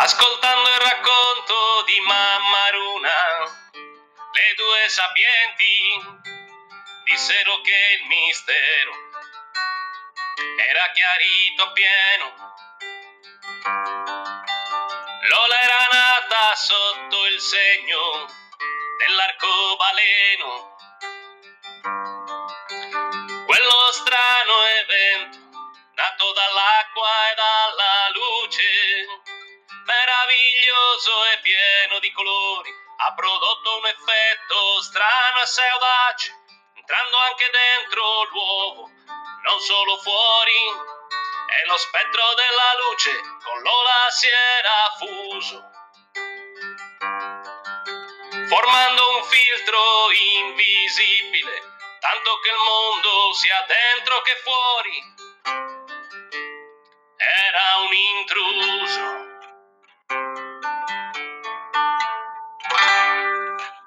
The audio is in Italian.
Ascoltando il racconto di mamma Runa, le due sapienti dissero che il mistero era chiarito appieno. Lola era nata sotto il segno dell'arcobaleno. Quello strano evento, nato dall'acqua e dalla luce, meraviglioso e pieno di colori, ha prodotto un effetto strano e assai audace, entrando anche dentro l'uovo, non solo fuori. E lo spettro della luce con Lola si era fuso, formando un filtro invisibile, tanto che il mondo sia dentro che fuori